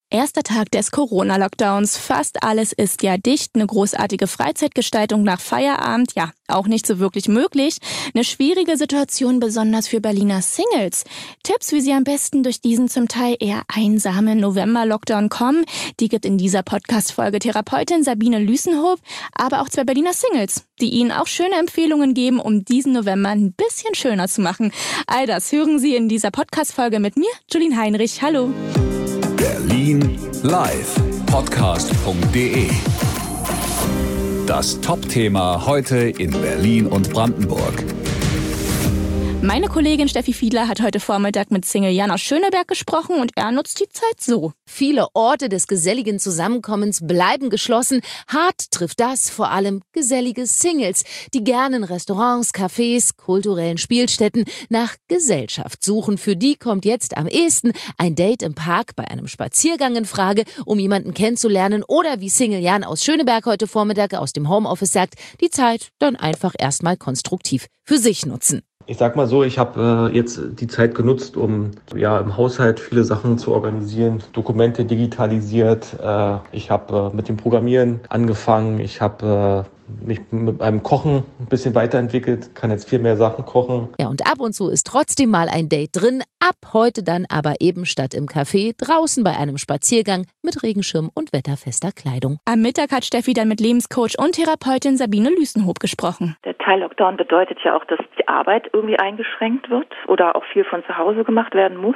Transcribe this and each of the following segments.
Erster Tag des Corona-Lockdowns. Fast alles ist ja dicht. Eine großartige Freizeitgestaltung nach Feierabend, ja, auch nicht so wirklich möglich. Eine schwierige Situation, besonders für Berliner Singles. Tipps, wie sie am besten durch diesen zum Teil eher einsamen November-Lockdown kommen, die gibt in dieser Podcast-Folge Therapeutin Sabine Lüsenhof, aber auch zwei Berliner Singles, die ihnen auch schöne Empfehlungen geben, um diesen November ein bisschen schöner zu machen. All das hören Sie in dieser Podcast-Folge mit mir, Julien Heinrich. Hallo. Berlin live podcast.de. Das Top-Thema heute in Berlin und Brandenburg. Meine Kollegin Steffi Fiedler hat heute Vormittag mit Single Jan aus Schöneberg gesprochen und er nutzt die Zeit so. Viele Orte des geselligen Zusammenkommens bleiben geschlossen. Hart trifft das vor allem gesellige Singles, die gerne in Restaurants, Cafés, kulturellen Spielstätten nach Gesellschaft suchen. Für die kommt jetzt am ehesten ein Date im Park bei einem Spaziergang in Frage, um jemanden kennenzulernen oder wie Single Jan aus Schöneberg heute Vormittag aus dem Homeoffice sagt, die Zeit dann einfach erstmal konstruktiv für sich nutzen. Ich sag mal so, ich habe jetzt die Zeit genutzt, um im Haushalt viele Sachen zu organisieren, Dokumente digitalisiert. Ich habe mit dem Programmieren angefangen. Ich habe mich mit einem Kochen ein bisschen weiterentwickelt, kann jetzt viel mehr Sachen kochen. Ja, und ab und zu ist trotzdem mal ein Date drin. Ab heute dann aber eben statt im Café draußen bei einem Spaziergang mit Regenschirm und wetterfester Kleidung. Am Mittag hat Steffi dann mit Lebenscoach und Therapeutin Sabine Lüsenhof gesprochen. Der Teil-Lockdown bedeutet ja auch, dass die Arbeit irgendwie eingeschränkt wird oder auch viel von zu Hause gemacht werden muss.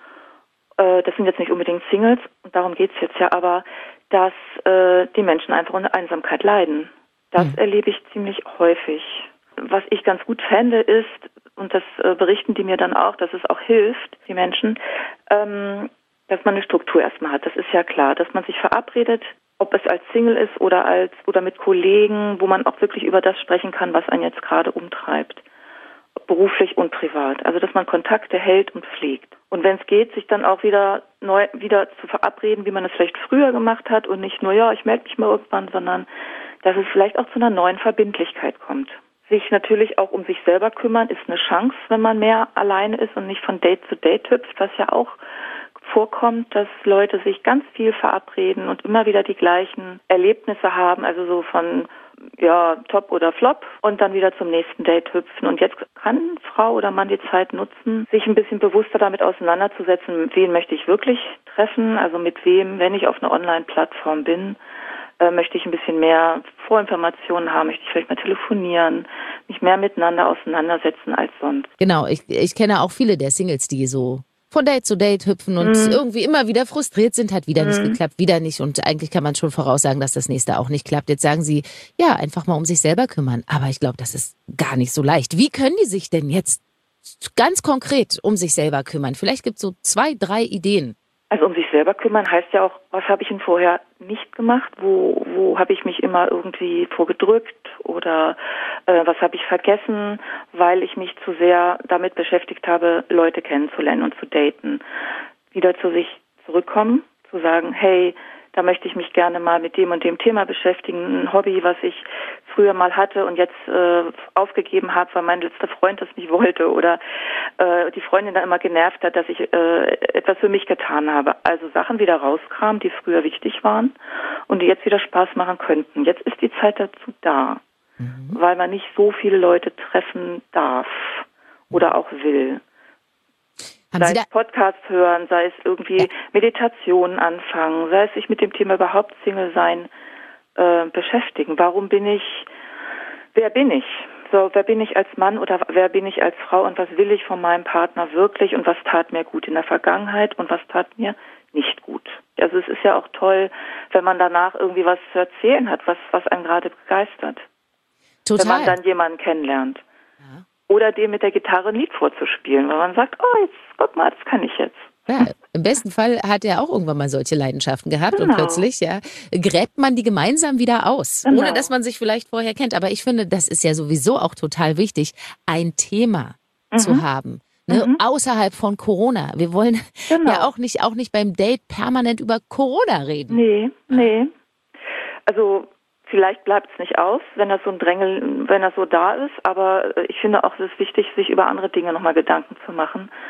Das sind jetzt nicht unbedingt Singles und darum geht es jetzt ja, aber dass die Menschen einfach unter Einsamkeit leiden. Das erlebe ich ziemlich häufig. Was ich ganz gut fände ist, und das berichten die mir dann auch, dass es auch hilft, die Menschen, dass man eine Struktur erstmal hat. Das ist ja klar, dass man sich verabredet, ob es als Single ist oder mit Kollegen, wo man auch wirklich über das sprechen kann, was einen jetzt gerade umtreibt, beruflich und privat. Also dass man Kontakte hält und pflegt. Und wenn es geht, sich dann auch wieder zu verabreden, wie man es vielleicht früher gemacht hat und nicht nur, ja, ich melde mich mal irgendwann, sondern dass es vielleicht auch zu einer neuen Verbindlichkeit kommt. Sich natürlich auch um sich selber kümmern, ist eine Chance, wenn man mehr alleine ist und nicht von Date zu Date hüpft, was ja auch vorkommt, dass Leute sich ganz viel verabreden und immer wieder die gleichen Erlebnisse haben, also so von Top oder Flop und dann wieder zum nächsten Date hüpfen. Und jetzt kann Frau oder Mann die Zeit nutzen, sich ein bisschen bewusster damit auseinanderzusetzen, mit wem möchte ich wirklich treffen, also mit wem, wenn ich auf einer Online-Plattform bin, möchte ich ein bisschen mehr Vorinformationen haben, möchte ich vielleicht mal telefonieren, mich mehr miteinander auseinandersetzen als sonst. Genau, ich kenne auch viele der Singles, die so von Date zu Date hüpfen und irgendwie immer wieder frustriert sind, hat wieder nicht geklappt, wieder nicht. Und eigentlich kann man schon voraussagen, dass das nächste auch nicht klappt. Jetzt sagen sie, ja, einfach mal um sich selber kümmern. Aber ich glaube, das ist gar nicht so leicht. Wie können die sich denn jetzt ganz konkret um sich selber kümmern? Vielleicht gibt es so 2, 3 Ideen. Also um sich selber kümmern heißt ja auch, was habe ich denn vorher nicht gemacht? Wo habe ich mich immer irgendwie vorgedrückt oder was habe ich vergessen, weil ich mich zu sehr damit beschäftigt habe, Leute kennenzulernen und zu daten. Wieder zu sich zurückkommen, zu sagen, hey, da möchte ich mich gerne mal mit dem und dem Thema beschäftigen, ein Hobby, was ich früher mal hatte und jetzt aufgegeben habe, weil mein letzter Freund das nicht wollte oder die Freundin dann immer genervt hat, dass ich etwas für mich getan habe. Also Sachen wieder rauskramen, die früher wichtig waren und die jetzt wieder Spaß machen könnten. Jetzt ist die Zeit dazu da, weil man nicht so viele Leute treffen darf oder auch will. Sei es Podcasts hören, sei es irgendwie Meditationen anfangen, sei es sich mit dem Thema überhaupt Single sein beschäftigen. Wer bin ich? So, wer bin ich als Mann oder wer bin ich als Frau und was will ich von meinem Partner wirklich und was tat mir gut in der Vergangenheit und was tat mir nicht gut? Also es ist ja auch toll, wenn man danach irgendwie was zu erzählen hat, was einen gerade begeistert. Total. Wenn man dann jemanden kennenlernt. Ja. Oder dem mit der Gitarre ein Lied vorzuspielen, weil man sagt, oh, jetzt, guck mal, das kann ich jetzt. Ja, im besten Fall hat er auch irgendwann mal solche Leidenschaften gehabt und plötzlich gräbt man die gemeinsam wieder aus, ohne dass man sich vielleicht vorher kennt. Aber ich finde, das ist ja sowieso auch total wichtig, ein Thema zu haben. Ne? Außerhalb von Corona. Wir wollen ja auch nicht beim Date permanent über Corona reden. Nee. Also vielleicht bleibt es nicht aus, wenn das so da ist. Aber ich finde auch, es ist wichtig, sich über andere Dinge nochmal Gedanken zu machen.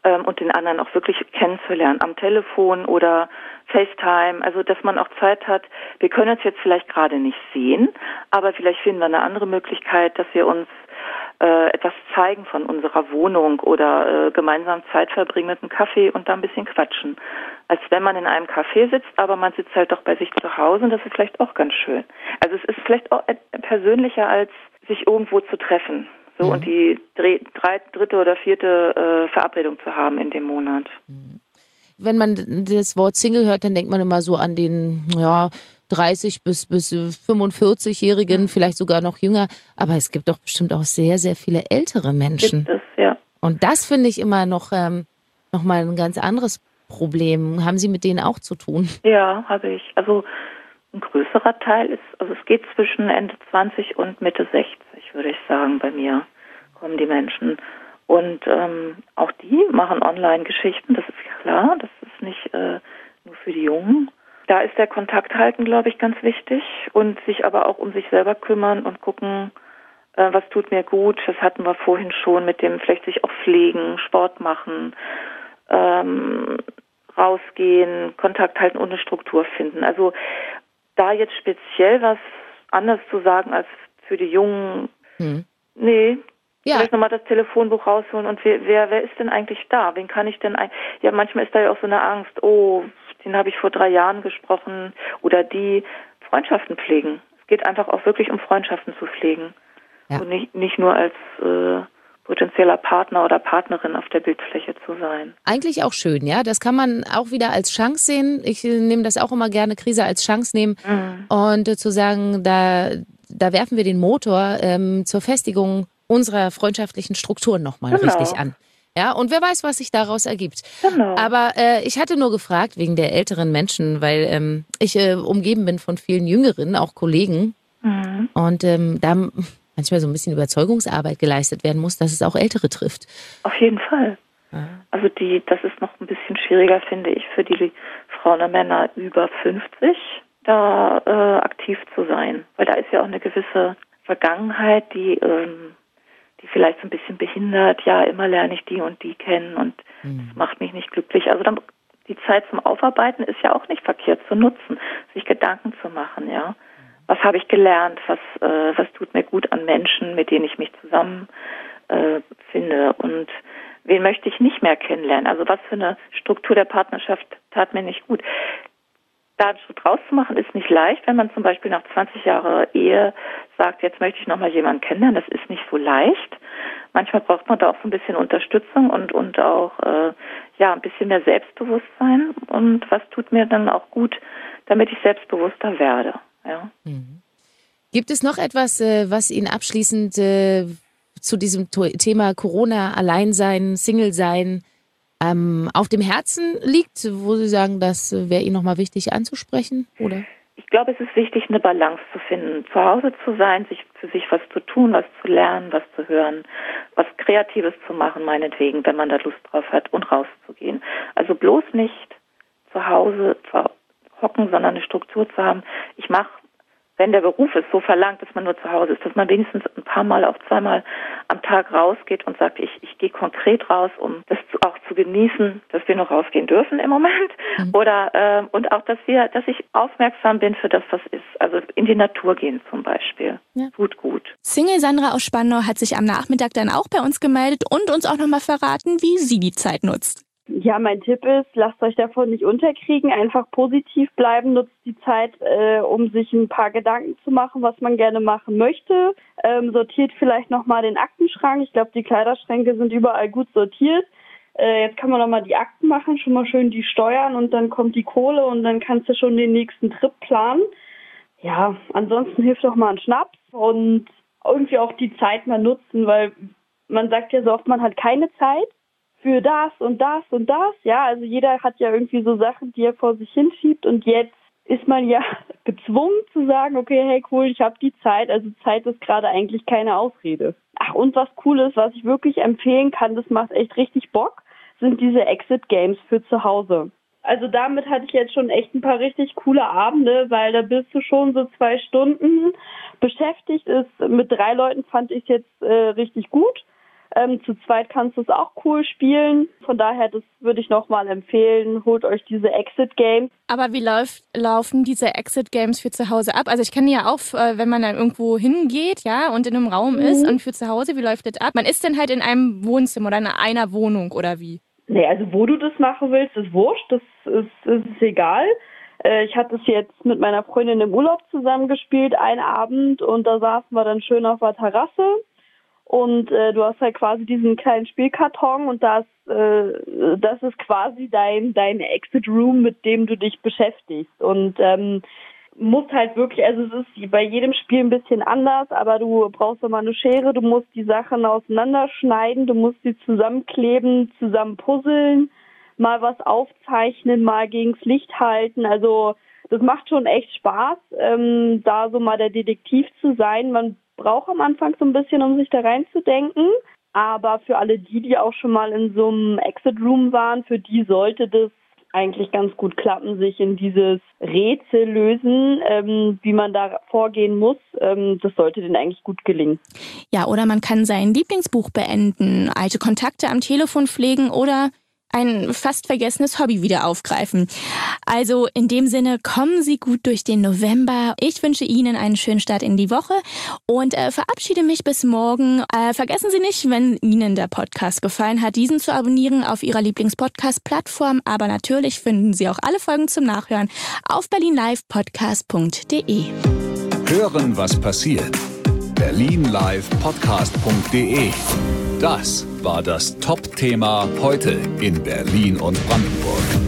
und den anderen auch wirklich kennenzulernen, am Telefon oder FaceTime, also dass man auch Zeit hat, wir können uns jetzt vielleicht gerade nicht sehen, aber vielleicht finden wir eine andere Möglichkeit, dass wir uns etwas zeigen von unserer Wohnung oder gemeinsam Zeit verbringen mit einem Kaffee und da ein bisschen quatschen. Als wenn man in einem Café sitzt, aber man sitzt halt doch bei sich zu Hause und das ist vielleicht auch ganz schön. Also es ist vielleicht auch persönlicher, als sich irgendwo zu treffen. So, und die dritte oder vierte Verabredung zu haben in dem Monat. Wenn man das Wort Single hört, dann denkt man immer so an den 30 bis 45-Jährigen, vielleicht sogar noch jünger. Aber es gibt doch bestimmt auch sehr, sehr viele ältere Menschen. Gibt es, ja. Und das finde ich immer noch mal ein ganz anderes Problem. Haben Sie mit denen auch zu tun? Ja, habe ich. Also ein größerer Teil ist, also es geht zwischen Ende 20 und Mitte 60, würde ich sagen, bei mir kommen die Menschen. Und auch die machen Online-Geschichten, das ist klar, das ist nicht nur für die Jungen. Da ist der Kontakt halten, glaube ich, ganz wichtig und sich aber auch um sich selber kümmern und gucken, was tut mir gut. Das hatten wir vorhin schon mit dem vielleicht sich auch pflegen, Sport machen, rausgehen, Kontakt halten und eine Struktur finden. Also da jetzt speziell was anderes zu sagen als für die Jungen, nee. Ja. Vielleicht nochmal das Telefonbuch rausholen und wer ist denn eigentlich da? Wen kann ich denn ja, manchmal ist da ja auch so eine Angst, oh, den habe ich vor 3 Jahren gesprochen oder die Freundschaften pflegen. Es geht einfach auch wirklich um Freundschaften zu pflegen und nicht nur als potenzieller Partner oder Partnerin auf der Bildfläche zu sein. Eigentlich auch schön, ja. Das kann man auch wieder als Chance sehen. Ich nehme das auch immer gerne, Krise als Chance nehmen und zu sagen, da werfen wir den Motor zur Festigung unserer freundschaftlichen Strukturen nochmal richtig an. Ja, und wer weiß, was sich daraus ergibt. Genau. Aber ich hatte nur gefragt wegen der älteren Menschen, weil ich umgeben bin von vielen Jüngeren, auch Kollegen. Und da manchmal so ein bisschen Überzeugungsarbeit geleistet werden muss, dass es auch Ältere trifft. Auf jeden Fall. Also das ist noch ein bisschen schwieriger, finde ich, für die Frauen und Männer über 50, da aktiv zu sein. Weil da ist ja auch eine gewisse Vergangenheit, die vielleicht so ein bisschen behindert, ja, immer lerne ich die und die kennen und das macht mich nicht glücklich. Also dann, die Zeit zum Aufarbeiten ist ja auch nicht verkehrt zu nutzen, sich Gedanken zu machen, ja. Was habe ich gelernt, was tut mir gut an Menschen, mit denen ich mich zusammen finde und wen möchte ich nicht mehr kennenlernen? Also was für eine Struktur der Partnerschaft tat mir nicht gut? Da einen Schritt rauszumachen ist nicht leicht, wenn man zum Beispiel nach 20 Jahren Ehe sagt, jetzt möchte ich nochmal jemanden kennenlernen, das ist nicht so leicht. Manchmal braucht man da auch so ein bisschen Unterstützung und auch ein bisschen mehr Selbstbewusstsein. Und was tut mir dann auch gut, damit ich selbstbewusster werde. Ja. Gibt es noch etwas, was Ihnen abschließend zu diesem Thema Corona, Alleinsein, Single-Sein auf dem Herzen liegt, wo Sie sagen, das wäre Ihnen nochmal wichtig anzusprechen? Oder? Ich glaube, es ist wichtig, eine Balance zu finden, zu Hause zu sein, für sich was zu tun, was zu lernen, was zu hören, was Kreatives zu machen, meinetwegen, wenn man da Lust drauf hat und rauszugehen. Also bloß nicht zu Hause hocken, sondern eine Struktur zu haben. Ich mache, wenn der Beruf es so verlangt, dass man nur zu Hause ist, dass man wenigstens ein paar Mal, auch 2-mal am Tag rausgeht und sagt, ich gehe konkret raus, um das auch zu genießen, dass wir noch rausgehen dürfen im Moment. Oder und auch, dass ich aufmerksam bin für das, was ist. Also in die Natur gehen zum Beispiel. Ja. Tut gut. Single Sandra aus Spandau hat sich am Nachmittag dann auch bei uns gemeldet und uns auch nochmal verraten, wie sie die Zeit nutzt. Ja, mein Tipp ist, lasst euch davon nicht unterkriegen, einfach positiv bleiben, nutzt die Zeit, um sich ein paar Gedanken zu machen, was man gerne machen möchte. Sortiert vielleicht nochmal den Aktenschrank. Ich glaube, die Kleiderschränke sind überall gut sortiert. Jetzt kann man nochmal die Akten machen, schon mal schön die steuern und dann kommt die Kohle und dann kannst du schon den nächsten Trip planen. Ja, ansonsten hilft doch mal ein Schnaps und irgendwie auch die Zeit mal nutzen, weil man sagt ja so oft, man hat keine Zeit für das und das und das. Ja, also jeder hat ja irgendwie so Sachen, die er vor sich hinschiebt und jetzt ist man ja gezwungen zu sagen, okay, hey cool, ich habe die Zeit, also Zeit ist gerade eigentlich keine Ausrede. Ach, und was cool ist, was ich wirklich empfehlen kann, das macht echt richtig Bock, sind diese Exit-Games für zu Hause. Also damit hatte ich jetzt schon echt ein paar richtig coole Abende, weil da bist du schon so 2 Stunden beschäftigt. Mit 3 Leuten fand ich es jetzt richtig gut. Zu zweit kannst du es auch cool spielen. Von daher, das würde ich nochmal empfehlen. Holt euch diese Exit-Games. Aber wie laufen diese Exit-Games für zu Hause ab? Also ich kenne ja auch, wenn man dann irgendwo hingeht, ja, und in einem Raum ist und für zu Hause, wie läuft das ab? Man ist dann halt in einem Wohnzimmer oder in einer Wohnung oder wie? Nee, also wo du das machen willst, ist wurscht. Das ist egal. Ich hatte es jetzt mit meiner Freundin im Urlaub zusammengespielt, einen Abend, und da saßen wir dann schön auf der Terrasse. Und du hast halt quasi diesen kleinen Spielkarton und das ist quasi dein Exit Room, mit dem du dich beschäftigst. Und musst halt wirklich, also es ist bei jedem Spiel ein bisschen anders, aber du brauchst nochmal eine Schere, du musst die Sachen auseinanderschneiden, du musst sie zusammenkleben, zusammen puzzeln, mal was aufzeichnen, mal gegens Licht halten. Also das macht schon echt Spaß, da so mal der Detektiv zu sein. Man braucht am Anfang so ein bisschen, um sich da reinzudenken. Aber für alle die auch schon mal in so einem Exit-Room waren, für die sollte das eigentlich ganz gut klappen, sich in dieses Rätsel lösen, wie man da vorgehen muss. Das sollte denen eigentlich gut gelingen. Ja, oder man kann sein Lieblingsbuch beenden, alte Kontakte am Telefon pflegen oder ein fast vergessenes Hobby wieder aufgreifen. Also in dem Sinne, kommen Sie gut durch den November. Ich wünsche Ihnen einen schönen Start in die Woche und verabschiede mich bis morgen. Vergessen Sie nicht, wenn Ihnen der Podcast gefallen hat, diesen zu abonnieren auf Ihrer Lieblings-Podcast-Plattform. Aber natürlich finden Sie auch alle Folgen zum Nachhören auf berlinlivepodcast.de. Hören, was passiert. berlinlivepodcast.de. Das war das Top-Thema heute in Berlin und Brandenburg.